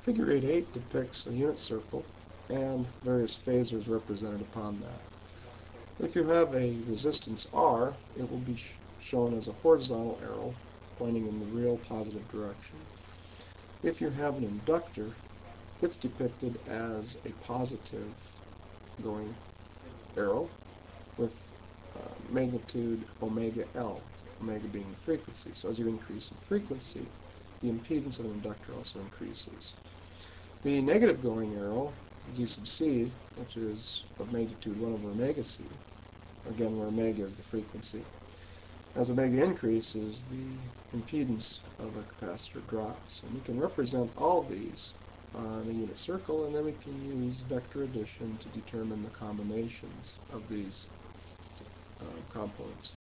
Figure 8.8 depicts a unit circle and various phasors represented upon that. If you have a resistance R, it will be shown as a horizontal arrow pointing in the real positive direction. If you have an inductor, it's depicted as a positive going arrow with magnitude omega L, omega being the frequency. So as you increase in frequency, the impedance of an inductor also increases. The negative going arrow, Z sub C, which is of magnitude 1 over omega C, again where omega is the frequency. As omega increases, the impedance of a capacitor drops. And we can represent all these on a unit circle, and then we can use vector addition to determine the combinations of these components.